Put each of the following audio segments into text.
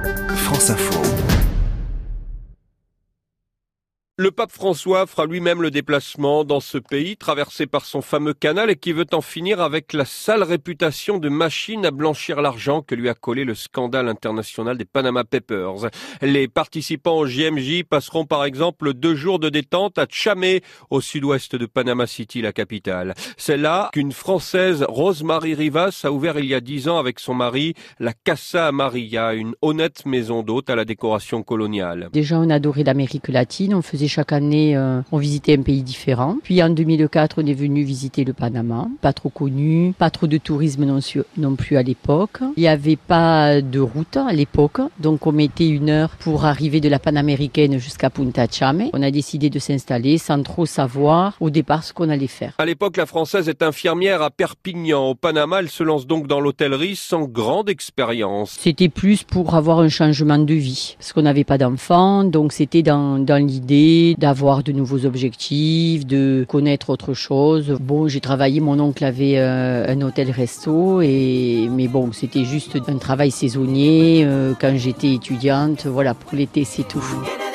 France Info. Le pape François fera lui-même le déplacement dans ce pays traversé par son fameux canal et qui veut en finir avec la sale réputation de machine à blanchir l'argent que lui a collé le scandale international des Panama Papers. Les participants au JMJ passeront par exemple 2 jours de détente à Chamé, au sud-ouest de Panama City, la capitale. C'est là qu'une Française, Rose-Marie Rivas, a ouvert il y a 10 ans avec son mari la Casa Maria, une honnête maison d'hôtes à la décoration coloniale. Déjà, on adorait l'Amérique latine, on faisait chaque année, on visitait un pays différent. Puis en 2004, on est venu visiter le Panama, pas trop connu, pas trop de tourisme non plus à l'époque. Il n'y avait pas de route à l'époque, donc on mettait 1 heure pour arriver de la Panaméricaine jusqu'à Punta Chamé. On a décidé de s'installer sans trop savoir au départ ce qu'on allait faire. À l'époque, la Française est infirmière à Perpignan. Au Panama, elle se lance donc dans l'hôtellerie sans grande expérience. C'était plus pour avoir un changement de vie, parce qu'on n'avait pas d'enfants, donc c'était dans l'idée d'avoir de nouveaux objectifs, de connaître autre chose. Bon, j'ai travaillé, mon oncle avait un hôtel-resto, mais bon, c'était juste un travail saisonnier quand j'étais étudiante. Voilà, pour l'été, c'est tout.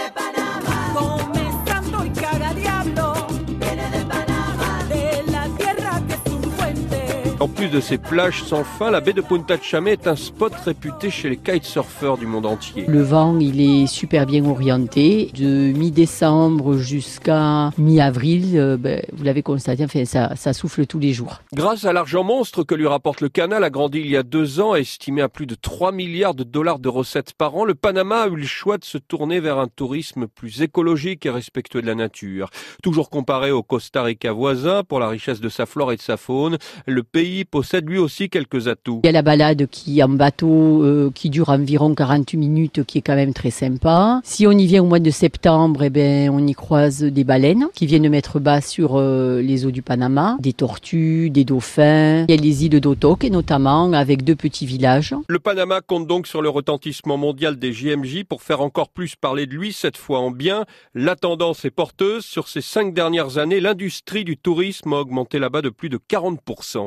En plus de ces plages sans fin, la baie de Punta Chamé est un spot réputé chez les kitesurfers du monde entier. Le vent, il est super bien orienté. De mi-décembre jusqu'à mi-avril, vous l'avez constaté, enfin, ça souffle tous les jours. Grâce à l'argent monstre que lui rapporte le canal, agrandi il y a 2 ans, estimé à plus de 3 milliards de dollars de recettes par an, le Panama a eu le choix de se tourner vers un tourisme plus écologique et respectueux de la nature. Toujours comparé au Costa Rica voisin pour la richesse de sa flore et de sa faune, le pays possède lui aussi quelques atouts. Il y a la balade qui en bateau qui dure environ 40 minutes, qui est quand même très sympa. Si on y vient au mois de septembre, on y croise des baleines qui viennent mettre bas sur les eaux du Panama, des tortues, des dauphins. Il y a les îles d'Otoque notamment, avec 2 petits villages. Le Panama compte donc sur le retentissement mondial des JMJ pour faire encore plus parler de lui, cette fois en bien. La tendance est porteuse. Sur ces 5 dernières années, l'industrie du tourisme a augmenté là-bas de plus de 40%.